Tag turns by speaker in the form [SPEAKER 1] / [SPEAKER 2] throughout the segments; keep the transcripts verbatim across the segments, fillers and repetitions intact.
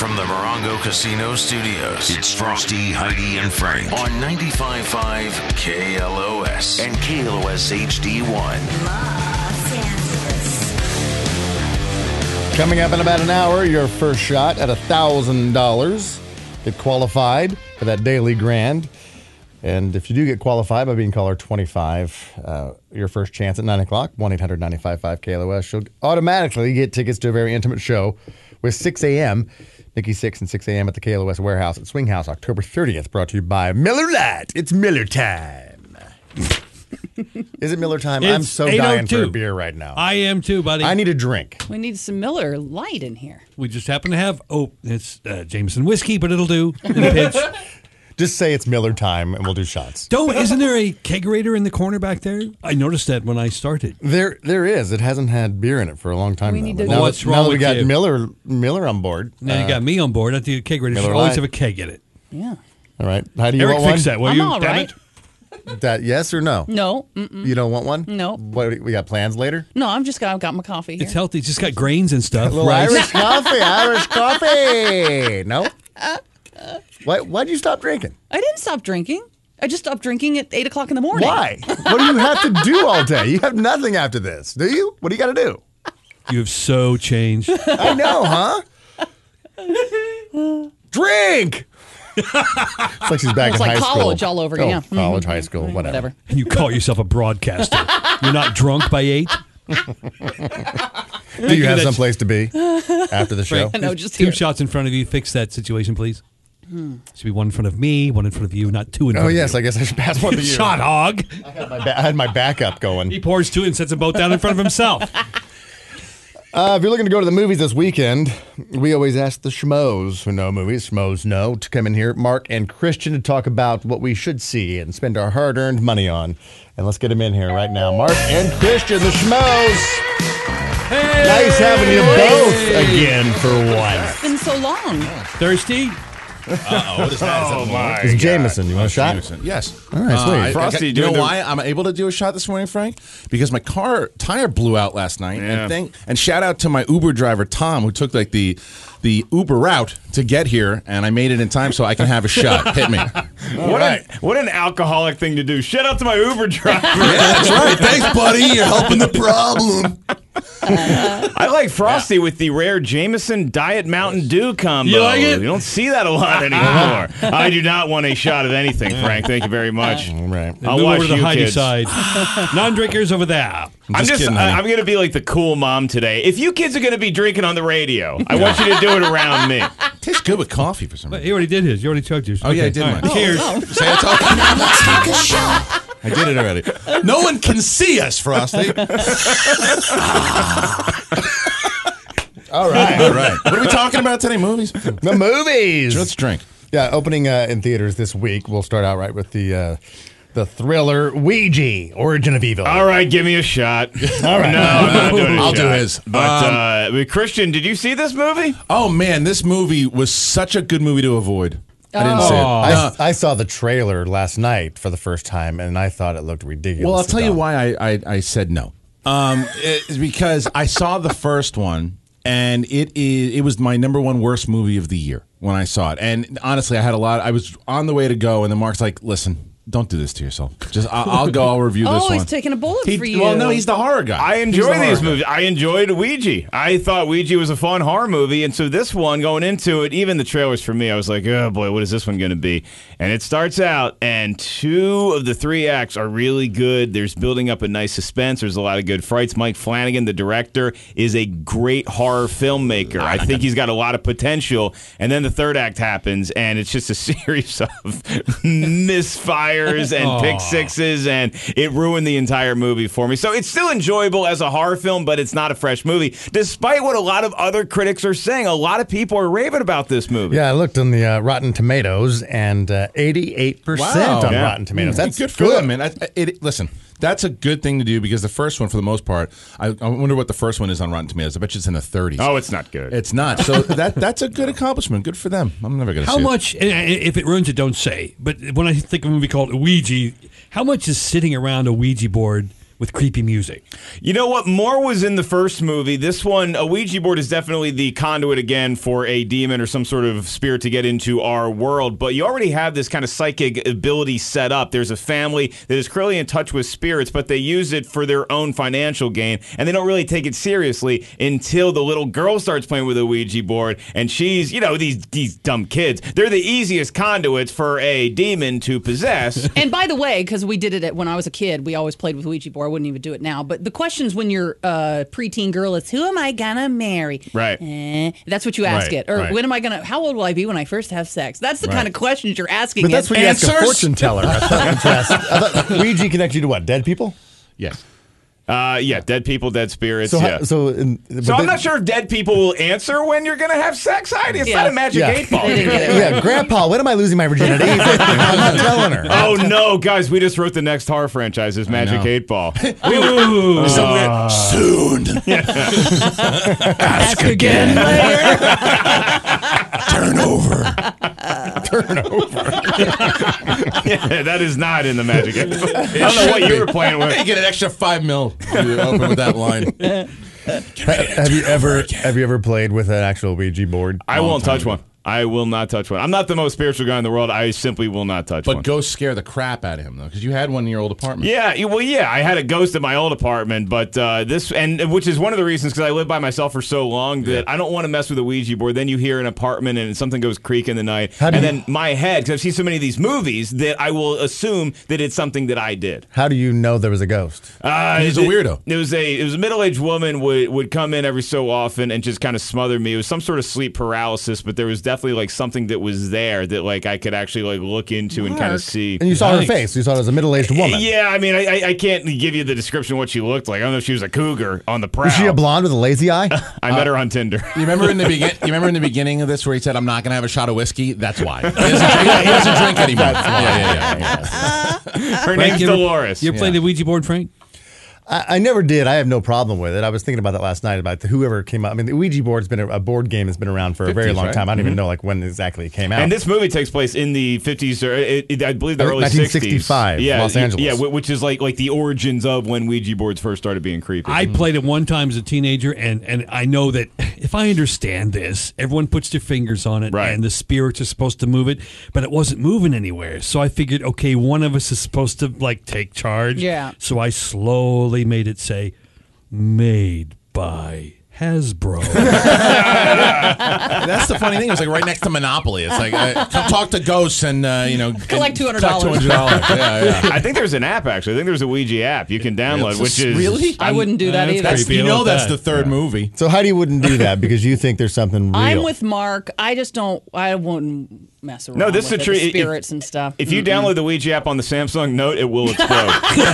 [SPEAKER 1] from the Morongo Casino Studios, it's Frosty, Heidi, and Frank on ninety-five point five K L O S and K L O S H D one.
[SPEAKER 2] Los Angeles.
[SPEAKER 3] Coming up in about an hour, your first shot at one thousand dollars. Get qualified for that daily grand. And if you do get qualified by being caller twenty-five, uh, your first chance at nine o'clock, one eight hundred nine five five K L O S, you'll automatically get tickets to a very intimate show with six a.m. Nikki six and six a.m. at the K L O S Warehouse at Swing House, October thirtieth, brought to you by Miller Lite. It's Miller time. Is it Miller time? I'm so dying for a beer right now.
[SPEAKER 4] I am too, buddy.
[SPEAKER 3] I need a drink.
[SPEAKER 5] We need some Miller Lite in here.
[SPEAKER 4] We just happen to have, oh, it's uh, Jameson whiskey, but it'll do in a pinch.
[SPEAKER 3] Just say it's Miller time, and we'll do shots.
[SPEAKER 4] Don't, isn't there a kegerator in the corner back there? I noticed that when I started.
[SPEAKER 3] There, there is. It hasn't had beer in it for a long time.
[SPEAKER 5] We
[SPEAKER 3] now.
[SPEAKER 5] need
[SPEAKER 3] But
[SPEAKER 5] to-
[SPEAKER 3] now,
[SPEAKER 4] What's
[SPEAKER 3] that,
[SPEAKER 4] wrong
[SPEAKER 3] now that we
[SPEAKER 4] with
[SPEAKER 3] got
[SPEAKER 4] you?
[SPEAKER 3] Miller, Miller on board.
[SPEAKER 4] Now
[SPEAKER 3] uh,
[SPEAKER 4] you got me on board. I think a kegerator
[SPEAKER 3] Miller
[SPEAKER 4] should always
[SPEAKER 3] Lite.
[SPEAKER 4] have a keg in it.
[SPEAKER 5] Yeah.
[SPEAKER 3] All right, how do you
[SPEAKER 4] Eric,
[SPEAKER 3] want
[SPEAKER 4] fix
[SPEAKER 3] one?
[SPEAKER 4] that, will
[SPEAKER 5] I'm
[SPEAKER 4] you?
[SPEAKER 5] all
[SPEAKER 4] Damn
[SPEAKER 5] right.
[SPEAKER 4] it.
[SPEAKER 3] That yes or no?
[SPEAKER 5] No. Mm-mm.
[SPEAKER 3] You don't want one?
[SPEAKER 5] No.
[SPEAKER 3] What we got plans later?
[SPEAKER 5] No, I'm just got, I've got my coffee here.
[SPEAKER 4] It's healthy. It's just got grains and stuff.
[SPEAKER 3] A little
[SPEAKER 4] right?
[SPEAKER 3] Irish coffee, Irish coffee. No. Why? Why'd you stop drinking?
[SPEAKER 5] I didn't stop drinking. I just stopped drinking at eight o'clock in the morning.
[SPEAKER 3] Why? What do you have to do all day? You have nothing after this, do you? What do you got to do?
[SPEAKER 4] You have so changed.
[SPEAKER 3] I know, huh? Drink. It's like she's back
[SPEAKER 5] It's
[SPEAKER 3] in
[SPEAKER 5] like
[SPEAKER 3] high school.
[SPEAKER 5] college all over again.
[SPEAKER 3] Oh,
[SPEAKER 5] Yeah.
[SPEAKER 3] college,
[SPEAKER 5] Mhm.
[SPEAKER 3] high school, whatever.
[SPEAKER 5] Whatever.
[SPEAKER 4] And you call yourself a broadcaster. You're not drunk by eight?
[SPEAKER 3] Do you have
[SPEAKER 4] That's-
[SPEAKER 3] someplace to be after the show?
[SPEAKER 5] I know, just
[SPEAKER 4] Two
[SPEAKER 5] here.
[SPEAKER 4] shots in front of you. Fix that situation, please. Should be one in front of me, one in front of you, not two in front
[SPEAKER 3] Oh,
[SPEAKER 4] of
[SPEAKER 3] yes,
[SPEAKER 4] you.
[SPEAKER 3] I guess I should pass one to you.
[SPEAKER 4] Shot hog.
[SPEAKER 3] I had my, ba- I had my backup going.
[SPEAKER 4] He pours two and sets them both down in front of himself.
[SPEAKER 3] Uh, if you're looking to go to the movies this weekend, we always ask the schmoes who know movies, schmoes know, to come in here, Mark and Christian, to talk about what we should see and spend our hard-earned money on. And let's get them in here right now. Mark and Christian, the schmoes.
[SPEAKER 4] Hey!
[SPEAKER 3] Nice having you both again for once.
[SPEAKER 5] It's been so long.
[SPEAKER 4] Thirsty?
[SPEAKER 6] Uh-oh, what is that?
[SPEAKER 7] Oh, my
[SPEAKER 3] It's
[SPEAKER 7] God.
[SPEAKER 3] Jameson. You want a shot?
[SPEAKER 6] Jameson. Yes.
[SPEAKER 3] All right, sweet.
[SPEAKER 6] I- I
[SPEAKER 7] Frosty,
[SPEAKER 6] got- you
[SPEAKER 7] doing
[SPEAKER 6] know
[SPEAKER 7] the-
[SPEAKER 6] why I'm able to do a shot this morning, Frank? Because my car tire blew out last night.
[SPEAKER 7] Yeah.
[SPEAKER 6] And thank, and shout out to my Uber driver Tom, who took like the the Uber route to get here, and I made it in time so I can have a shot. Hit me. Yeah,
[SPEAKER 7] What, an, what an alcoholic thing to do. Shout out to my Uber driver.
[SPEAKER 6] that's right. Thanks, buddy. You're helping the problem.
[SPEAKER 7] I like Frosty with the rare Jameson Diet Mountain Dew combo.
[SPEAKER 4] You like it?
[SPEAKER 7] You don't see that a lot anymore. I do not want a shot of anything, Frank. Thank you very much.
[SPEAKER 3] All right.
[SPEAKER 7] I'll
[SPEAKER 4] Move
[SPEAKER 7] watch
[SPEAKER 4] over to the
[SPEAKER 7] you
[SPEAKER 4] Heidi
[SPEAKER 7] kids.
[SPEAKER 4] side. Non-drinkers over there.
[SPEAKER 7] I'm just,
[SPEAKER 6] kidding,
[SPEAKER 7] I,
[SPEAKER 6] honey.
[SPEAKER 7] I'm going to be like the cool mom today. If you kids are going to be drinking on the radio, I want you to do it around me.
[SPEAKER 6] Tastes good with coffee for some
[SPEAKER 4] But
[SPEAKER 6] reason.
[SPEAKER 4] he already did his. You already chugged yours.
[SPEAKER 6] Oh, yeah, I
[SPEAKER 4] Okay,
[SPEAKER 6] did
[SPEAKER 4] all
[SPEAKER 6] mine.
[SPEAKER 4] right. Cheers.
[SPEAKER 6] Say it's all-
[SPEAKER 2] Let's take a shot.
[SPEAKER 6] I did it already. No one can see us, Frosty.
[SPEAKER 3] All right.
[SPEAKER 6] All right. What are we talking about today? Movies?
[SPEAKER 3] The movies.
[SPEAKER 6] Let's drink.
[SPEAKER 3] Yeah, opening uh, in theaters this week. We'll start out right with the uh, the thriller Ouija, Origin of Evil.
[SPEAKER 7] All right, give me a shot.
[SPEAKER 3] All right.
[SPEAKER 7] No, I'm not doing a
[SPEAKER 6] I'll do
[SPEAKER 7] shot.
[SPEAKER 6] his.
[SPEAKER 7] But,
[SPEAKER 6] Um,
[SPEAKER 7] uh, but Christian, did you see this movie?
[SPEAKER 6] Oh man, this movie was such a good movie to avoid. I didn't see it.
[SPEAKER 3] I,
[SPEAKER 6] No.
[SPEAKER 3] I saw the trailer last night for the first time, and I thought it looked ridiculous.
[SPEAKER 6] Well, I'll tell you why I, I, I said no. Um, it's because I saw the first one, and it is it was my number one worst movie of the year when I saw it. And honestly, I had a lot. I was on the way to go, and then Mark's like, "Listen, don't do this to yourself. Just I'll, I'll go. I'll review this
[SPEAKER 5] Oh,
[SPEAKER 6] one."
[SPEAKER 5] he's taking a bullet
[SPEAKER 6] He-
[SPEAKER 5] for you.
[SPEAKER 6] Well, no, he's the horror guy.
[SPEAKER 7] I
[SPEAKER 6] He's
[SPEAKER 7] enjoy
[SPEAKER 6] the
[SPEAKER 7] these
[SPEAKER 6] horror
[SPEAKER 7] movies. I enjoyed Ouija. I thought Ouija was a fun horror movie, and so this one, going into it, even the trailers for me, I was like, oh boy, what is this one going to be? And it starts out, and two of the three acts are really good. There's building up a nice suspense. There's a lot of good frights. Mike Flanagan, the director, is a great horror filmmaker. I think he's got a lot of potential. And then the third act happens, and it's just a series of misfires and pick sixes, and it ruined the entire movie for me. So it's still enjoyable as a horror film, but it's not a fresh movie, despite what a lot of other critics are saying. A lot of people are raving about this movie.
[SPEAKER 3] Yeah, I looked on the uh, Rotten Tomatoes, and uh, eighty-eight percent
[SPEAKER 6] Wow.
[SPEAKER 3] on
[SPEAKER 7] Yeah.
[SPEAKER 3] Rotten Tomatoes. That's
[SPEAKER 6] good for them, man. I, it, listen, that's a good thing to do because the first one, for the most part, I, I wonder what the first one is on Rotten Tomatoes. I bet you it's in the thirties.
[SPEAKER 7] Oh, it's not good.
[SPEAKER 6] It's not. So that that's a good accomplishment. Good for them. I'm never going to
[SPEAKER 4] How
[SPEAKER 6] see
[SPEAKER 4] much, and if it ruins it, don't say. But when I think of a movie called Ouija, how much is sitting around a Ouija board with creepy music.
[SPEAKER 7] You know what? More was in the first movie. This one, a Ouija board is definitely the conduit again for a demon or some sort of spirit to get into our world. But you already have this kind of psychic ability set up. There's a family that is clearly in touch with spirits, but they use it for their own financial gain. And they don't really take it seriously until the little girl starts playing with a Ouija board. And she's, you know, these, these dumb kids. They're the easiest conduits for a demon to possess.
[SPEAKER 5] And by the way, because we did it at, when I was a kid, we always played with Ouija board. I wouldn't even do it now. But the questions when you're a preteen girl is, who am I gonna marry?
[SPEAKER 7] Right.
[SPEAKER 5] Eh, that's what you ask
[SPEAKER 6] Right,
[SPEAKER 5] it. Or
[SPEAKER 6] right.
[SPEAKER 5] when am I gonna? How old will I be when I first have sex? That's the
[SPEAKER 6] Right.
[SPEAKER 5] kind of questions you're asking.
[SPEAKER 3] But that's
[SPEAKER 5] it.
[SPEAKER 3] what you ask a
[SPEAKER 6] Answers?
[SPEAKER 3] fortune teller. I thought, you asked- I thought Ouija connects you to what? Dead people?
[SPEAKER 6] Yes.
[SPEAKER 7] Uh, yeah, dead people, dead spirits.
[SPEAKER 3] So,
[SPEAKER 7] yeah.
[SPEAKER 3] how, so, in, but
[SPEAKER 7] So I'm
[SPEAKER 3] then-
[SPEAKER 7] not sure if dead people will answer when you're going to have sex, Heidi. It's not
[SPEAKER 5] Yeah.
[SPEAKER 7] a magic
[SPEAKER 3] Yeah.
[SPEAKER 7] eight ball.
[SPEAKER 5] They didn't get it.
[SPEAKER 3] Yeah, Grandpa, when am I losing my virginity? I'm not telling her.
[SPEAKER 7] Oh, no, guys, we just wrote the next horror franchise as Magic
[SPEAKER 6] know.
[SPEAKER 7] eight Ball.
[SPEAKER 4] Ooh.
[SPEAKER 6] Somewhere soon.
[SPEAKER 5] Ask again later.
[SPEAKER 6] Turn over.
[SPEAKER 7] Yeah, that is not in the Magic eight Ball. I don't know what you were playing
[SPEAKER 6] You
[SPEAKER 7] with.
[SPEAKER 6] get an extra five mil. You open with that line.
[SPEAKER 3] Have you ever have you ever played with an actual Ouija board?
[SPEAKER 7] I won't touch one. I will not touch one. I'm not the most spiritual guy in the world. I simply will not touch
[SPEAKER 6] But
[SPEAKER 7] one.
[SPEAKER 6] ghosts scare the crap out of him, though, because you had one in your old apartment.
[SPEAKER 7] Yeah, you- well, yeah, I had a ghost at my old apartment, but uh, this, and which is one of the reasons because I lived by myself for so long that I don't want to mess with a Ouija board. Then you hear an apartment and something goes creak in the night,
[SPEAKER 3] How do
[SPEAKER 7] and
[SPEAKER 3] you-
[SPEAKER 7] then my head, because I've seen so many of these movies, that I will assume that it's something that I did.
[SPEAKER 3] How do you know there was a ghost?
[SPEAKER 7] Uh,
[SPEAKER 6] He's a
[SPEAKER 7] it-
[SPEAKER 6] weirdo.
[SPEAKER 7] It was a it was a middle aged woman would would come in every so often and just kind of smother me. It was some sort of sleep paralysis, but there was definitely like something that was there that like I could actually like look into and kind of see.
[SPEAKER 3] And you saw her
[SPEAKER 4] Nice.
[SPEAKER 3] face. You saw her as a middle-aged woman.
[SPEAKER 7] Yeah, I mean, I, I I can't give you the description of what she looked like. I don't know if she was a cougar on the prowl.
[SPEAKER 3] Was she a blonde with a lazy eye?
[SPEAKER 7] I met her on Tinder.
[SPEAKER 6] You remember in the begin? You remember in the beginning of this where he said, "I'm not going to have a shot of whiskey." That's why he doesn't, drink- he doesn't drink anymore. Yeah, yeah, yeah, yeah.
[SPEAKER 7] Her
[SPEAKER 4] Frank,
[SPEAKER 7] name's
[SPEAKER 4] you ever-
[SPEAKER 7] Dolores.
[SPEAKER 4] You ever played the Ouija board, Frank?
[SPEAKER 3] I, I never did. I have no problem with it. I was thinking about that last night about the, whoever came out. I mean, the Ouija board's been a, a board game that's been around for a very
[SPEAKER 6] fifties,
[SPEAKER 3] long
[SPEAKER 6] right?
[SPEAKER 3] time. I don't even know like when exactly it came out.
[SPEAKER 7] And this movie takes place in the fifties, or it, it, I believe the
[SPEAKER 3] Uh,
[SPEAKER 7] early
[SPEAKER 3] nineteen
[SPEAKER 7] sixties.
[SPEAKER 3] sixty-five,
[SPEAKER 7] yeah,
[SPEAKER 3] Los
[SPEAKER 7] y-
[SPEAKER 3] Angeles.
[SPEAKER 7] Yeah, wh- which is like like the origins of when Ouija boards first started being creepy.
[SPEAKER 4] I played it one time as a teenager, and, and I know that if I understand this, everyone puts their fingers on it,
[SPEAKER 7] Right.
[SPEAKER 4] and the spirits are supposed to move it, but it wasn't moving anywhere. So I figured, okay, one of us is supposed to like take charge.
[SPEAKER 5] Yeah.
[SPEAKER 4] So I slowly made it say, "Made by Hasbro."
[SPEAKER 6] That's the funny thing. It's like right next to Monopoly. It's like uh, come talk to ghosts and uh, you know
[SPEAKER 5] Collect
[SPEAKER 6] and
[SPEAKER 5] two hundred
[SPEAKER 6] collect
[SPEAKER 5] dollars.
[SPEAKER 6] two hundred dollars. Yeah, yeah.
[SPEAKER 7] I think there's an app actually. I think there's a Ouija app you can download,
[SPEAKER 6] It's a-
[SPEAKER 7] which is
[SPEAKER 6] really?
[SPEAKER 5] I wouldn't do that
[SPEAKER 4] That's
[SPEAKER 5] either.
[SPEAKER 6] That's,
[SPEAKER 4] creepy.
[SPEAKER 6] you
[SPEAKER 4] I
[SPEAKER 6] know
[SPEAKER 4] love
[SPEAKER 6] that's
[SPEAKER 4] that.
[SPEAKER 6] the third movie.
[SPEAKER 3] so Heidi wouldn't do that because you think there's something real.
[SPEAKER 5] I'm with Mark. I just don't. I wouldn't mess around.
[SPEAKER 7] No, this
[SPEAKER 5] with
[SPEAKER 7] is
[SPEAKER 5] it,
[SPEAKER 7] a
[SPEAKER 5] the
[SPEAKER 7] tree- if-
[SPEAKER 5] spirits and stuff.
[SPEAKER 7] If you download the Ouija app on the Samsung Note, it will explode.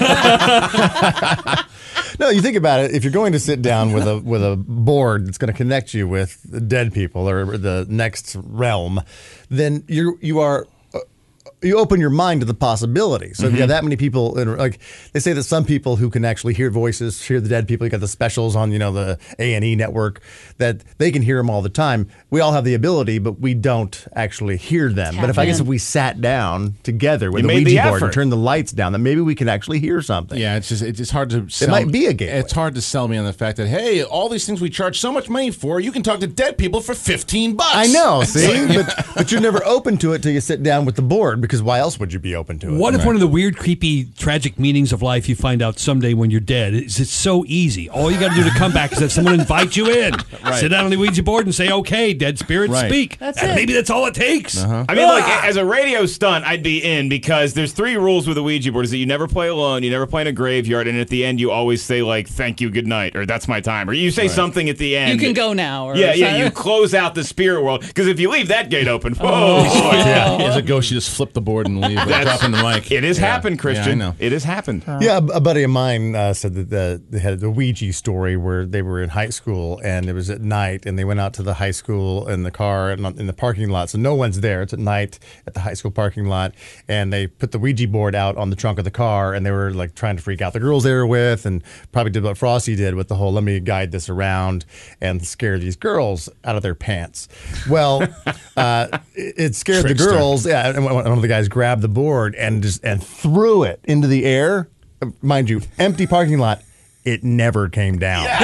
[SPEAKER 3] No, you think about it. If you're going to sit down with a with a board that's going to connect you with the dead people or the next realm, then you you are. uh, You open your mind to the possibilities. So if you have that many people, in, like they say that some people who can actually hear voices, hear the dead people. You got the specials on, you know, the A and E network that they can hear them all the time. We all have the ability, but we don't actually hear them.
[SPEAKER 5] Tap
[SPEAKER 3] but if I guess
[SPEAKER 5] in.
[SPEAKER 3] if we sat down together with
[SPEAKER 7] You
[SPEAKER 3] a
[SPEAKER 7] made
[SPEAKER 3] Ouija
[SPEAKER 7] the
[SPEAKER 3] board and
[SPEAKER 7] effort.
[SPEAKER 3] turned the lights down, then maybe we can actually hear something.
[SPEAKER 6] Yeah, it's just it's just hard to. Sell,
[SPEAKER 3] might be a gateway.
[SPEAKER 6] It's hard to sell me on the fact that hey, all these things we charge so much money for, you can talk to dead people for fifteen bucks.
[SPEAKER 3] I know, see, but but you're never open to it till you sit down with the board because why else would you be open to it?
[SPEAKER 4] What if one of the weird, creepy, tragic meanings of life you find out someday when you're dead is it's so easy? All you got to do to come back is have someone invite you in, sit down on the Ouija board and say, "Okay, dead spirits,
[SPEAKER 6] Right.
[SPEAKER 4] speak."
[SPEAKER 5] That's
[SPEAKER 4] And
[SPEAKER 5] it.
[SPEAKER 4] Maybe that's all it takes.
[SPEAKER 6] Uh-huh.
[SPEAKER 7] I mean, like as a radio stunt, I'd be in because there's three rules with a Ouija board: is that you never play alone, you never play in a graveyard, and at the end you always say like "Thank you, good night," or "That's my time," or you say something at the end.
[SPEAKER 5] You can go now. Or
[SPEAKER 7] Yeah, yeah.
[SPEAKER 5] something.
[SPEAKER 7] You close out the spirit world because if you leave that gate open, whoa, boy.
[SPEAKER 6] Yeah, as a ghost, you just flip the board and leave, like,
[SPEAKER 7] That's-
[SPEAKER 6] dropping the mic.
[SPEAKER 7] It has
[SPEAKER 6] Yeah.
[SPEAKER 7] happened, Christian.
[SPEAKER 6] Yeah, I know.
[SPEAKER 7] It has happened.
[SPEAKER 3] Yeah, a, a buddy of mine uh, said that the, they had the Ouija story where they were in high school and it was at night and they went out to the high school in the car and on- in the parking lot. So no one's there. It's at night at the high school parking lot. And they put the Ouija board out on the trunk of the car and they were like trying to freak out the girls they were with and probably did what Frosty did with the whole let me guide this around and scare these girls out of their pants. Well, uh, it, it scared
[SPEAKER 6] Trickster.
[SPEAKER 3] the girls. Yeah, and one one of the guys grabbed the board and just and threw it into the air. mind you, empty parking lot. It never came down. We're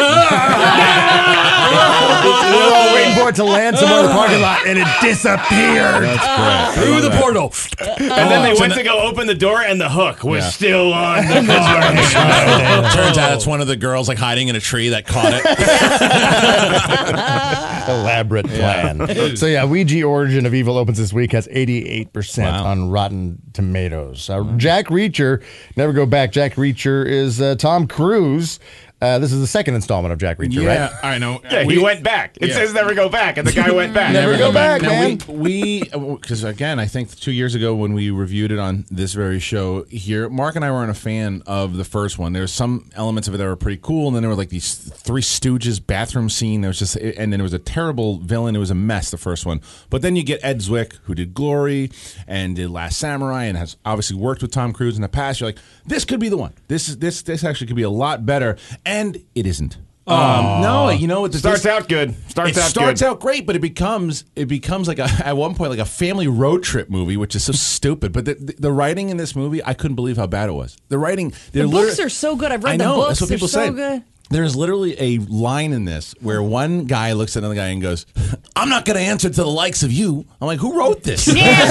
[SPEAKER 3] all waiting for it to land somewhere in the parking lot, and it disappeared.
[SPEAKER 6] That's great.
[SPEAKER 4] Through the portal.
[SPEAKER 7] And then they went to go open the door, and the hook was
[SPEAKER 6] Yeah.
[SPEAKER 7] still on the car.
[SPEAKER 6] Turns out it's one of the girls like hiding in a tree that caught it.
[SPEAKER 3] Elaborate plan. So yeah, Ouija Origin of Evil opens this week, has eighty-eight percent
[SPEAKER 6] Wow.
[SPEAKER 3] on Rotten Tomatoes. Uh, Jack Reacher, never go back. Jack Reacher is uh, Tom Cruise. Uh, this is the second installment of Jack Reacher,
[SPEAKER 6] yeah,
[SPEAKER 3] right?
[SPEAKER 6] I know.
[SPEAKER 7] Yeah, he went back. It
[SPEAKER 6] Yeah.
[SPEAKER 7] says never go back, and the guy went back.
[SPEAKER 3] Never go back,
[SPEAKER 6] Now,
[SPEAKER 3] man.
[SPEAKER 6] We, because again, I think two years ago when we reviewed it on this very show here, Mark and I weren't a fan of the first one. There were some elements of it that were pretty cool, and then there were like these Three Stooges bathroom scene. There was just, and then there was a terrible villain. It was a mess, the first one. But then you get Ed Zwick, who did Glory and did Last Samurai, and has obviously worked with Tom Cruise in the past. You're like, this could be the one. This is this this actually could be a lot better, and it isn't. Um, no, you know, it
[SPEAKER 7] Starts out good. Starts
[SPEAKER 6] it
[SPEAKER 7] out
[SPEAKER 6] starts
[SPEAKER 7] good.
[SPEAKER 6] out great, but it becomes it becomes like a at one point like a family road trip movie, which is so stupid. But the, the, the writing in this movie, I couldn't believe how bad it was. The writing,
[SPEAKER 5] The books are so good. I've read
[SPEAKER 6] I
[SPEAKER 5] the
[SPEAKER 6] know,
[SPEAKER 5] books.
[SPEAKER 6] that's what
[SPEAKER 5] They're
[SPEAKER 6] people
[SPEAKER 5] so
[SPEAKER 6] say.
[SPEAKER 5] good.
[SPEAKER 6] There's literally a line in this where one guy looks at another guy and goes, "I'm not going to answer to the likes of you." I'm like, "Who wrote this?"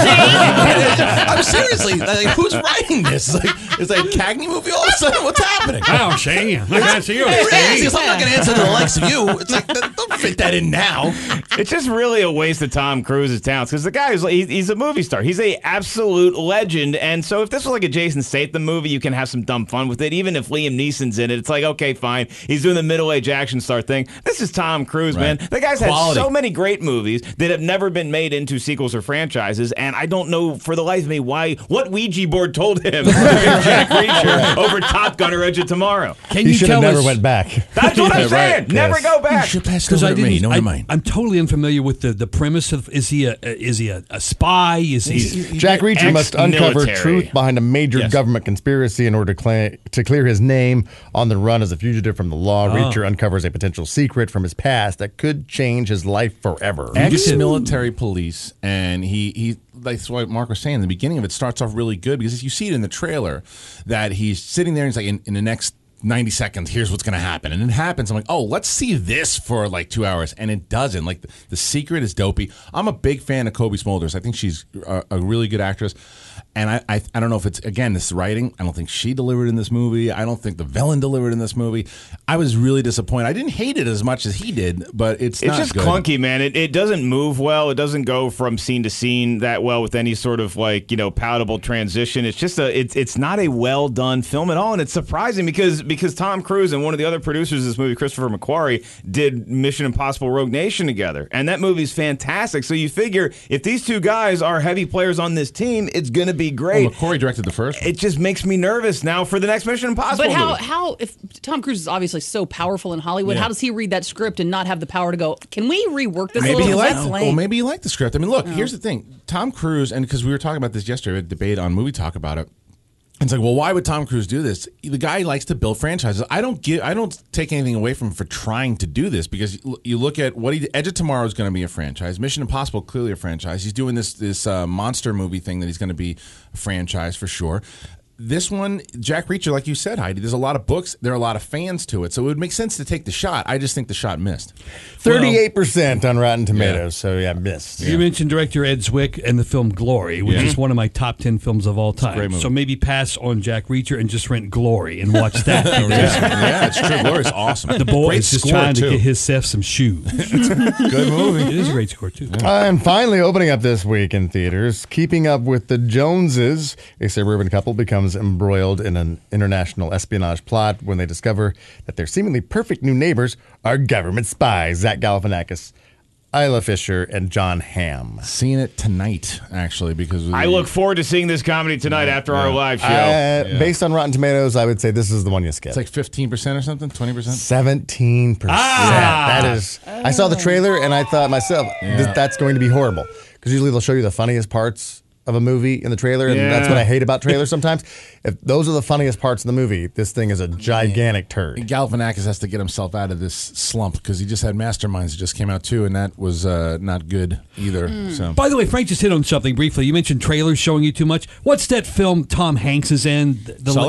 [SPEAKER 6] I'm seriously like, who's writing this? It's like it's like a Cagney movie. All of a sudden, what's happening?
[SPEAKER 4] Wow, Shane. I'm not going to see you.
[SPEAKER 6] It is, because I'm not going to answer to the likes of you. It's like, don't fit that in now.
[SPEAKER 7] It's just really a waste of Tom Cruise's talents because the guy is he, he's a movie star. He's a absolute legend. And so if this was like a Jason Statham movie, you can have some dumb fun with it. Even if Liam Neeson's in it, it's like, okay, fine. He's doing the middle-aged action star thing. This is Tom Cruise,
[SPEAKER 6] Right.
[SPEAKER 7] man. The guy's
[SPEAKER 6] Quality.
[SPEAKER 7] had so many great movies that have never been made into sequels or franchises. And I don't know for the life of me why what Ouija board told him to get Jack Reacher over Top Gun or Edge of Tomorrow.
[SPEAKER 4] Can
[SPEAKER 3] He
[SPEAKER 4] you
[SPEAKER 3] should have
[SPEAKER 4] tell
[SPEAKER 3] never
[SPEAKER 4] us?
[SPEAKER 3] went back.
[SPEAKER 7] That's what I'm
[SPEAKER 6] Yeah,
[SPEAKER 7] saying.
[SPEAKER 6] right.
[SPEAKER 7] Never
[SPEAKER 3] Yes.
[SPEAKER 7] go back.
[SPEAKER 6] You should pass
[SPEAKER 4] Because
[SPEAKER 6] over
[SPEAKER 4] I
[SPEAKER 6] to me.
[SPEAKER 4] didn't.
[SPEAKER 6] No,
[SPEAKER 4] I,
[SPEAKER 6] never mind.
[SPEAKER 4] I'm totally unfamiliar with the, the premise of. Is he a is he a, a spy? Is he?
[SPEAKER 3] Jack Reacher must uncover
[SPEAKER 7] Ex-military.
[SPEAKER 3] truth behind a major
[SPEAKER 6] Yes.
[SPEAKER 3] government conspiracy in order to, cla to clear his name on the run as a fugitive from the law.
[SPEAKER 6] Oh.
[SPEAKER 3] Reacher uncovers a potential secret from his past that could change his life forever.
[SPEAKER 6] Ex-military police, and he he. That's what Mark was saying. The beginning of it starts off really good because you see it in the trailer that he's sitting there and he's like, in, in the next ninety seconds, here's what's going to happen. And it happens. I'm like, oh, let's see this for like two hours. And it doesn't. Like, the, the secret is dopey. I'm a big fan of Kobe Smulders. I think she's a, a really good actress. And I, I I don't know if it's, again, this writing. I don't think she delivered in this movie. I don't think the villain delivered in this movie. I was really disappointed. I didn't hate it as much as he did, but it's,
[SPEAKER 7] It's
[SPEAKER 6] not
[SPEAKER 7] just
[SPEAKER 6] good.
[SPEAKER 7] clunky, man. It, it doesn't move well. It doesn't go from scene to scene that well with any sort of like, you know, palatable transition. It's just a it's it's not a well done film at all, and it's surprising because because Tom Cruise and one of the other producers of this movie, Christopher McQuarrie, did Mission Impossible: Rogue Nation together, and that movie's fantastic. So you figure if these two guys are heavy players on this team, it's going to be great.
[SPEAKER 6] Well, McQuarrie directed the first one.
[SPEAKER 7] It just makes me nervous now for the next Mission Impossible.
[SPEAKER 5] But how
[SPEAKER 7] movie.
[SPEAKER 5] how if Tom Cruise is obviously so powerful in Hollywood,
[SPEAKER 6] Yeah.
[SPEAKER 5] how does he read that script and not have the power to go, can we rework this a
[SPEAKER 6] Maybe
[SPEAKER 5] little?
[SPEAKER 6] you
[SPEAKER 5] 'Cause
[SPEAKER 6] like,
[SPEAKER 5] that's
[SPEAKER 6] well,
[SPEAKER 5] lame.
[SPEAKER 6] maybe you like the script. I mean, look, here's the thing: Tom Cruise, and because we were talking about this yesterday, we had a debate on Movie Talk about it. It's like, well, why would Tom Cruise do this? The guy likes to build franchises. I don't give, I don't take anything away from him for trying to do this because you look at what he did. Edge of Tomorrow is going to be a franchise. Mission Impossible clearly a franchise. He's doing this this uh, monster movie thing that he's going to be a franchise for sure. This one, Jack Reacher, like you said, Heidi, there's a lot of books. There are a lot of fans to it. So it would make sense to take the shot. I just think the shot missed.
[SPEAKER 3] thirty-eight percent on Rotten Tomatoes, so yeah, missed.
[SPEAKER 4] You mentioned director Ed Zwick and the film Glory, which
[SPEAKER 6] Yeah.
[SPEAKER 4] is one of my top ten films of all time.
[SPEAKER 6] great movie.
[SPEAKER 4] So maybe pass on Jack Reacher and just rent Glory and watch that.
[SPEAKER 6] Yeah, it's true. Glory's awesome.
[SPEAKER 4] The boy
[SPEAKER 6] Great
[SPEAKER 4] is just
[SPEAKER 6] score,
[SPEAKER 4] trying to
[SPEAKER 6] too.
[SPEAKER 4] get himself some shoes.
[SPEAKER 6] Good movie.
[SPEAKER 4] It is a great score, too.
[SPEAKER 3] Uh, and finally, opening up this week in theaters, Keeping Up with the Joneses, a suburban couple becomes embroiled in an international espionage plot when they discover that their seemingly perfect new neighbors are government spies. Zach Galifianakis, Isla Fisher, and John Hamm.
[SPEAKER 6] Seeing it tonight, actually, because of
[SPEAKER 7] I
[SPEAKER 6] the-
[SPEAKER 7] look forward to seeing this comedy tonight after our live show.
[SPEAKER 3] Uh, Based on Rotten Tomatoes, I would say this is the one you skip.
[SPEAKER 6] It's like fifteen percent or something, twenty percent.
[SPEAKER 3] seventeen percent.
[SPEAKER 7] Ah!
[SPEAKER 3] That is. I saw the trailer and I thought myself, this, that's going to be horrible. Because usually they'll show you the funniest parts of a movie in the trailer, and that's
[SPEAKER 7] Yeah.
[SPEAKER 3] what I hate about trailers sometimes. If those are the funniest parts of the movie, this thing is a gigantic turd.
[SPEAKER 6] Galifianakis has to get himself out of this slump because he just had Masterminds that just came out too, and that was uh, not good either. So
[SPEAKER 4] By the way, Frank just hit on something briefly. You mentioned trailers showing you too much. What's that film Tom Hanks is in? The, the
[SPEAKER 6] Sully?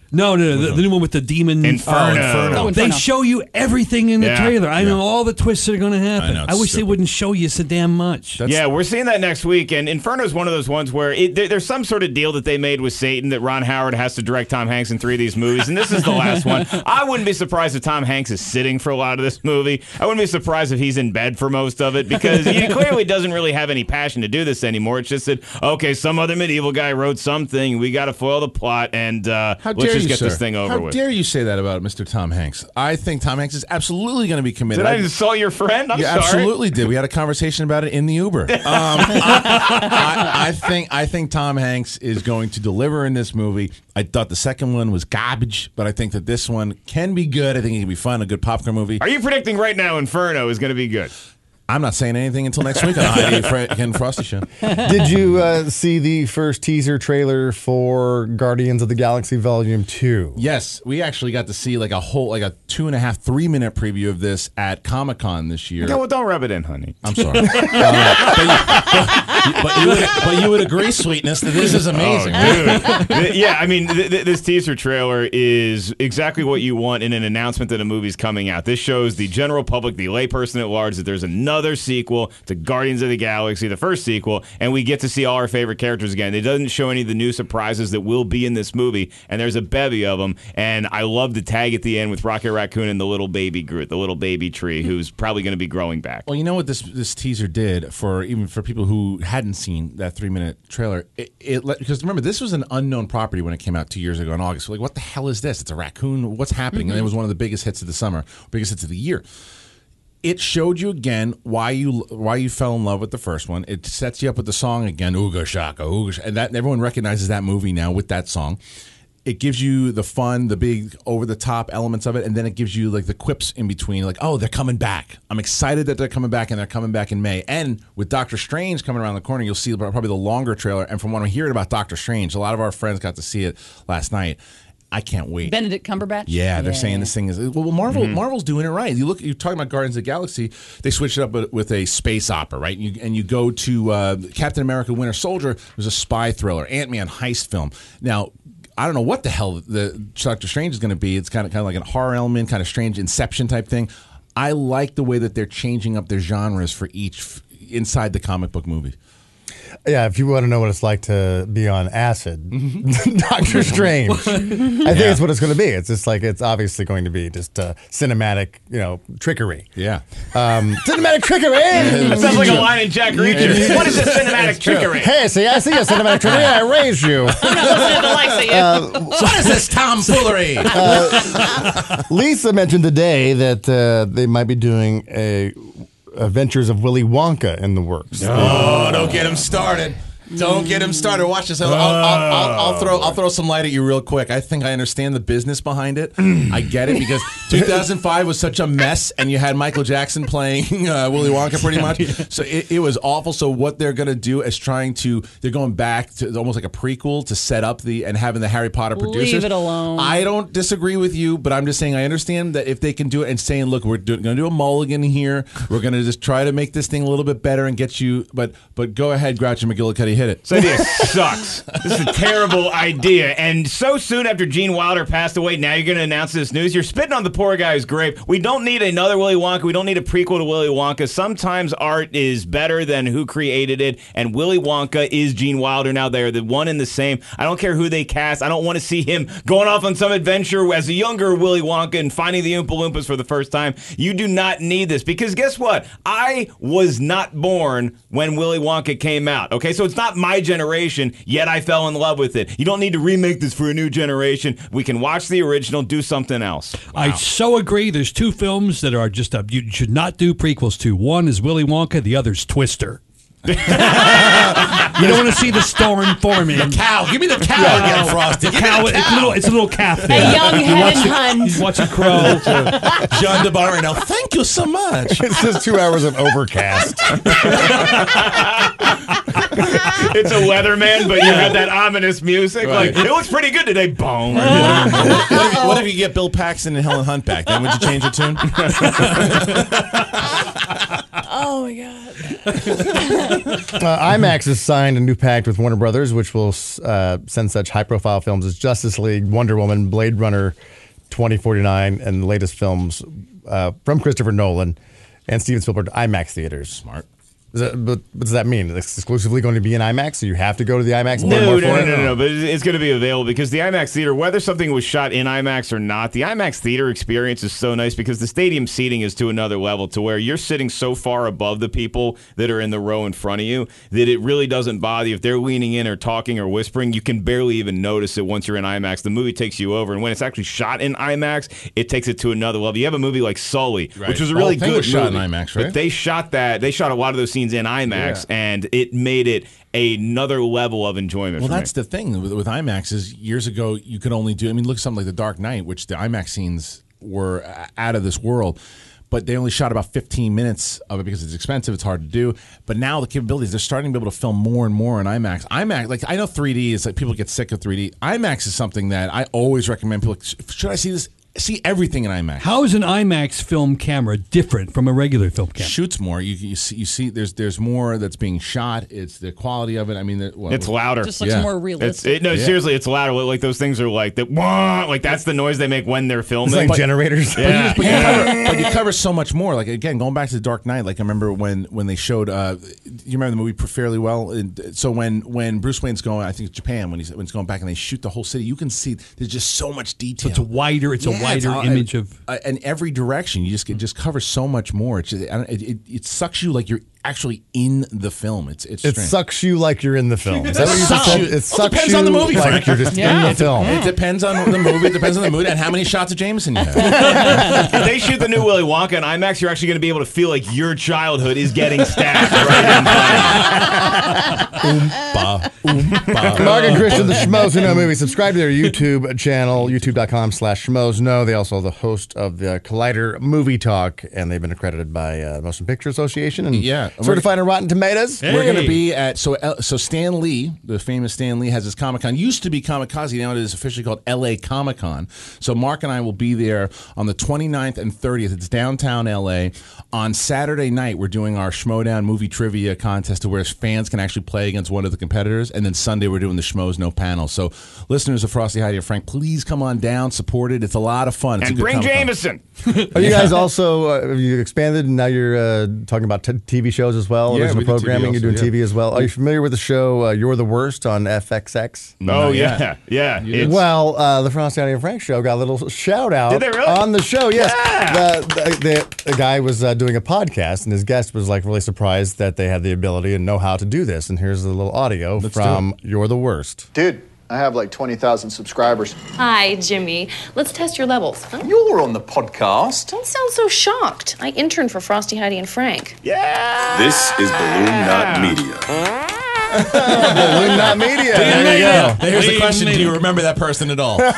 [SPEAKER 4] No, no, no. The, the new one with the demon.
[SPEAKER 7] Inferno.
[SPEAKER 6] Inferno.
[SPEAKER 5] Oh,
[SPEAKER 4] They
[SPEAKER 5] Inferno.
[SPEAKER 4] show you everything in the
[SPEAKER 7] Yeah.
[SPEAKER 4] trailer. I know all the twists that are going to happen.
[SPEAKER 6] I know,
[SPEAKER 4] I,
[SPEAKER 6] it's
[SPEAKER 4] wish they
[SPEAKER 6] stupid.
[SPEAKER 4] wouldn't show you so damn much.
[SPEAKER 6] That's-
[SPEAKER 7] Yeah, we're seeing that next week, and Inferno is one of those ones where it, there, there's some sort of deal that they made with Satan that Ron Howard has to direct Tom Hanks in three of these movies, and this is the last one. I wouldn't be surprised if Tom Hanks is sitting for a lot of this movie. I wouldn't be surprised if he's in bed for most of it, because he clearly doesn't really have any passion to do this anymore. It's just that, okay, some other medieval guy wrote something, we got to foil the plot, and uh,
[SPEAKER 6] How
[SPEAKER 7] let's
[SPEAKER 6] dare
[SPEAKER 7] just
[SPEAKER 6] you,
[SPEAKER 7] get
[SPEAKER 6] sir?
[SPEAKER 7] this thing over
[SPEAKER 6] How
[SPEAKER 7] with.
[SPEAKER 6] dare you say that about Mister Tom Hanks? I think Tom Hanks is absolutely going to be committed.
[SPEAKER 7] Did I insult your friend? I'm
[SPEAKER 6] You
[SPEAKER 7] sorry.
[SPEAKER 6] absolutely did. We had a conversation about it in the Uber. Um, I, I, I think I think Tom Hanks is going to deliver in this movie. I thought the second one was garbage, but I think that this one can be good. I think it can be fun, a good popcorn movie.
[SPEAKER 7] Are you predicting right now Inferno is going to be good?
[SPEAKER 6] I'm not saying anything until next week on the Heidi Fra- Ken Frosty Show.
[SPEAKER 3] Did you uh, see the first teaser trailer for Guardians of the Galaxy Volume two?
[SPEAKER 6] Yes, we actually got to see like a whole, like a two and a half, three minute preview of this at Comic Con this year.
[SPEAKER 7] No, well, don't rub it in, honey.
[SPEAKER 6] I'm sorry. Uh, but, you, but, but, you would, but you would agree, Sweetness, that this is amazing.
[SPEAKER 7] Oh, dude. Th- yeah, I mean, th- th- this teaser trailer is exactly what you want in an announcement that a movie's coming out. This shows the general public, the layperson at large, that there's another sequel to Guardians of the Galaxy, the first sequel, and we get to see all our favorite characters again. It doesn't show any of the new surprises that will be in this movie, and there's a bevy of them, and I love the tag at the end with Rocket Raccoon and the little baby Groot, the little baby tree, who's probably going to be growing back.
[SPEAKER 6] Well, you know what this this teaser did for even for people who hadn't seen that three minute trailer. It, it let, because remember, this was an unknown property when it came out two years ago in August. We're like, what the hell is this? It's a raccoon. What's happening? And it was one of the biggest hits of the summer, biggest hits of the year. It showed you again why you why you fell in love with the first one. It sets you up with the song again, Ooga Shaka, Ooga Shaka, and that everyone recognizes that movie now with that song. It gives you the fun, the big over the top elements of it, and then it gives you like the quips in between, like, oh, they're coming back. I'm excited that they're coming back, and they're coming back in May. And with Doctor Strange coming around the corner, you'll see probably the longer trailer. And from what I'm hearing about Doctor Strange, a lot of our friends got to see it last night. I can't wait.
[SPEAKER 5] Benedict Cumberbatch?
[SPEAKER 6] Yeah, they're saying this thing is well. Marvel,
[SPEAKER 7] Mm-hmm.
[SPEAKER 6] Marvel's doing it right. You look, you're talking about Guardians of the Galaxy. They switched it up with, with a space opera, right? You, and you go to uh, Captain America: Winter Soldier. There's a spy thriller, Ant-Man heist film. Now, I don't know what the hell the Doctor Strange is going to be. It's kind of kind of like a horror element, kind of strange Inception type thing. I like the way that they're changing up their genres for each f- inside the comic book movie.
[SPEAKER 3] Yeah, if you want to know what it's like to be on acid, Doctor Strange. I think it's what it's going to be. It's just like it's obviously going to be just uh, cinematic, you know, trickery.
[SPEAKER 6] Yeah.
[SPEAKER 3] Um, cinematic trickery.
[SPEAKER 7] That sounds like a line in Jack Reacher. What is this cinematic trickery?
[SPEAKER 3] Hey, see, I see a cinematic trickery. I raised you.
[SPEAKER 5] I'm not listening to the likes of you.
[SPEAKER 3] Uh,
[SPEAKER 6] What is this tomfoolery?
[SPEAKER 3] Lisa mentioned today that uh, they might be doing a Adventures of Willy Wonka in the works.
[SPEAKER 6] Oh, don't get him started. Don't get him started. Watch this. I'll, I'll, I'll, I'll, I'll throw I'll throw some light at you real quick. I think I understand the business behind it. I get it because two thousand five was such a mess, and you had Michael Jackson playing uh, Willy Wonka pretty much. So it, it was awful. So what they're going to do is trying to they're going back to almost like a prequel to set up the and having the Harry Potter producers.
[SPEAKER 5] Leave it alone.
[SPEAKER 6] I don't disagree with you, but I'm just saying I understand that if they can do it and saying, look, we're going to do a mulligan here. We're going to just try to make this thing a little bit better and get you. But but go ahead, Groucho McGillicuddy, hit it.
[SPEAKER 7] This idea sucks. This is a terrible idea. And so soon after Gene Wilder passed away, now you're going to announce this news. You're spitting on the poor guy's grave. We don't need another Willy Wonka. We don't need a prequel to Willy Wonka. Sometimes art is better than who created it. And Willy Wonka is Gene Wilder now. They're the one and the same. I don't care who they cast. I don't want to see him going off on some adventure as a younger Willy Wonka and finding the Oompa Loompas for the first time. You do not need this. Because guess what? I was not born when Willy Wonka came out. Okay, so it's not my generation, yet I fell in love with it. You don't need to remake this for a new generation. We can watch the original, do something else.
[SPEAKER 4] I so agree. There's two films that are just a, you should not do prequels to. One is Willy Wonka, the other's Twister. You don't want to see the storm forming.
[SPEAKER 6] The cow. Give me the cow again, Frosty.
[SPEAKER 4] The cow, it's a little, it's a little calf
[SPEAKER 5] A
[SPEAKER 4] there.
[SPEAKER 5] young
[SPEAKER 4] You
[SPEAKER 5] hen
[SPEAKER 4] watch
[SPEAKER 5] and
[SPEAKER 4] it-
[SPEAKER 5] hunt.
[SPEAKER 4] You watch a crow.
[SPEAKER 6] John DeBar now. Thank you so much.
[SPEAKER 3] It's just two hours of overcast.
[SPEAKER 7] It's a weatherman, but you have that ominous music.
[SPEAKER 6] Right.
[SPEAKER 7] Like, it looks pretty good today. Boom.
[SPEAKER 6] what, if, what if you get Bill Paxton and Helen Hunt back? Then would you change your tune?
[SPEAKER 5] Oh, my god!
[SPEAKER 3] Uh, IMAX has signed a new pact with Warner Brothers, which will uh, send such high-profile films as Justice League, Wonder Woman, Blade Runner, twenty forty-nine, and the latest films uh, from Christopher Nolan and Steven Spielberg to IMAX theaters.
[SPEAKER 6] Smart.
[SPEAKER 3] Is that, but what does that mean? It's exclusively going to be in IMAX, so you have to go to the IMAX and pay
[SPEAKER 7] No,
[SPEAKER 3] more
[SPEAKER 7] no,
[SPEAKER 3] for
[SPEAKER 7] no,
[SPEAKER 3] it?
[SPEAKER 7] no, no, no, but it's going to be available because the IMAX theater, whether something was shot in IMAX or not, the IMAX theater experience is so nice because the stadium seating is to another level to where you're sitting so far above the people that are in the row in front of you that it really doesn't bother you. If they're leaning in or talking or whispering, you can barely even notice it once you're in IMAX. The movie takes you over, and when it's actually shot in IMAX, it takes it to another level. You have a movie like Sully,
[SPEAKER 6] Right.
[SPEAKER 7] which was a
[SPEAKER 6] The whole
[SPEAKER 7] really
[SPEAKER 6] thing
[SPEAKER 7] good
[SPEAKER 6] was shot in
[SPEAKER 7] movie,
[SPEAKER 6] IMAX, right?
[SPEAKER 7] but they shot that. They shot a lot of those scenes in IMAX. And it made it another level of enjoyment.
[SPEAKER 6] Well,
[SPEAKER 7] for
[SPEAKER 6] that's
[SPEAKER 7] me.
[SPEAKER 6] the thing with, with IMAX is years ago you could only do. I mean, look at something like The Dark Knight, which the IMAX scenes were uh, out of this world. But they only shot about fifteen minutes of it because it's expensive. It's hard to do. But now the capabilities, they're starting to be able to film more and more in IMAX. IMAX, like I know three D is like people get sick of three D. IMAX is something that I always recommend people. Should I see this? See everything in IMAX.
[SPEAKER 4] How is an IMAX film camera different from a regular film camera?
[SPEAKER 6] Shoots more. You, you see, you see. There's there's more that's being shot. It's the quality of it. I mean, the, well,
[SPEAKER 7] It's louder.
[SPEAKER 5] Just looks
[SPEAKER 6] Yeah.
[SPEAKER 5] more
[SPEAKER 7] It's
[SPEAKER 5] realistic.
[SPEAKER 7] it, no,
[SPEAKER 6] Yeah.
[SPEAKER 7] seriously, it's louder. Like those things are like that. Wah, like that's the noise they make when they're filming.
[SPEAKER 3] It's like
[SPEAKER 7] But-
[SPEAKER 3] generators.
[SPEAKER 7] Yeah.
[SPEAKER 6] But you, cover, but you cover so much more. Like again, going back to the Dark Knight. Like I remember when when they showed. Uh, you remember the movie fairly well. And so when when Bruce Wayne's going, I think it's Japan when he's when he's going back and they shoot the whole city. You can see there's just so much detail.
[SPEAKER 4] It's a wider, it's a
[SPEAKER 6] Yeah,
[SPEAKER 4] wider
[SPEAKER 6] all-
[SPEAKER 4] image of.
[SPEAKER 6] uh, in every direction. You just it just covers so much more. It's just, it, it, it sucks you like you're actually in the film. It's it's
[SPEAKER 3] It
[SPEAKER 6] strange.
[SPEAKER 3] sucks you like you're in the film. Is that what you just
[SPEAKER 6] Sucks
[SPEAKER 3] said?
[SPEAKER 6] you.
[SPEAKER 3] It
[SPEAKER 6] Well,
[SPEAKER 3] sucks
[SPEAKER 6] depends
[SPEAKER 3] you
[SPEAKER 6] on the movie,
[SPEAKER 3] like
[SPEAKER 6] Frank.
[SPEAKER 3] you're just
[SPEAKER 5] Yeah.
[SPEAKER 3] in the film.
[SPEAKER 6] It depends on the movie. It depends on the mood and how many shots of Jameson you have.
[SPEAKER 7] if they shoot the new Willy Wonka in IMAX, you're actually going to be able to feel like your childhood is getting stabbed right in front of you.
[SPEAKER 6] Oompa, oompa.
[SPEAKER 3] Mark and Christian, the Schmoes Who Know Movies. Subscribe to their YouTube channel, youtube.com slash Schmoes Know. They also are the host of the Collider Movie Talk, and they've been accredited by uh, Motion Picture Association and
[SPEAKER 6] Yeah.
[SPEAKER 3] certified on Rotten Tomatoes.
[SPEAKER 6] We're going to
[SPEAKER 4] Hey.
[SPEAKER 6] be at so uh, so Stan Lee, the famous Stan Lee, has his Comic Con. Used to be Kamikaze, now it is officially called L A Comic Con. So Mark and I will be there on the twenty-ninth and thirtieth. It's downtown L A. On Saturday night, we're doing our Schmodown movie trivia contest to where fans can actually play against one of the competitors, and then Sunday we're doing the Schmoes No panel. So listeners of Frosty, Heidi, and Frank, please come on down, support it. It's a lot of fun. It's
[SPEAKER 7] And
[SPEAKER 6] a good
[SPEAKER 7] bring
[SPEAKER 6] Comic-Con.
[SPEAKER 7] Jameson.
[SPEAKER 3] Are you guys also, uh, have you expanded and now you're uh, talking about t- T V shows as well?
[SPEAKER 6] Yeah,
[SPEAKER 3] Original
[SPEAKER 6] we do T V
[SPEAKER 3] programming, you're doing
[SPEAKER 6] also, yeah.
[SPEAKER 3] T V as well. Are you familiar with the show uh, You're the Worst on F X X?
[SPEAKER 7] Oh,
[SPEAKER 6] yeah.
[SPEAKER 7] yeah. Yeah. It's-
[SPEAKER 3] Well, uh, the Frosty Heidi and Frank show got a little shout out
[SPEAKER 7] Did they really?
[SPEAKER 3] on the show. Yes,
[SPEAKER 7] Yeah.
[SPEAKER 3] the, the, the, the guy was uh, doing a podcast, and his guest was like really surprised that they had the ability and know how to do this. And here's a little audio
[SPEAKER 6] Let's
[SPEAKER 3] from You're the Worst.
[SPEAKER 8] Dude, I have like twenty thousand subscribers.
[SPEAKER 9] Hi, Jimmy. Let's test your levels. Huh?
[SPEAKER 8] You're on the podcast.
[SPEAKER 9] Don't sound so shocked. I interned for Frosty, Heidi, and Frank.
[SPEAKER 7] yeah.
[SPEAKER 10] This is Balloon Knot Media.
[SPEAKER 3] Balloon Knot Media. There you go.
[SPEAKER 6] Here's the question: do you remember that person at all?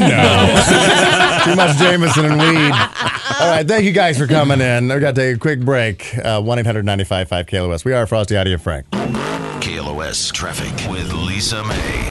[SPEAKER 3] Too much Jameson and weed. All right, thank you guys for coming in. We've got to take a quick break. Uh, one eight hundred nine five five K L O S. We are Frosty, Heidi, and Frank.
[SPEAKER 1] K L O S traffic with Lisa May.